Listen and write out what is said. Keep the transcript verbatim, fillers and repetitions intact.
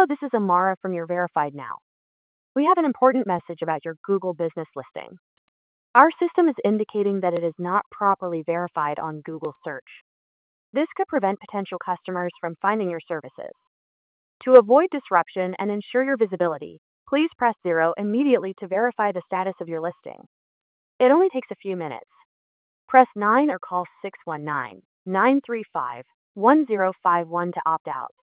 Hello, this is Amara from your Verified Now. We have an important message about your Google business listing. Our system is indicating that it is not properly verified on Google search. This could prevent potential customers from finding your services. To avoid disruption and ensure your visibility, please press zero immediately to verify the status of your listing. It only takes a few minutes. Press nine or call six one nine, nine three five, one zero five one to opt out.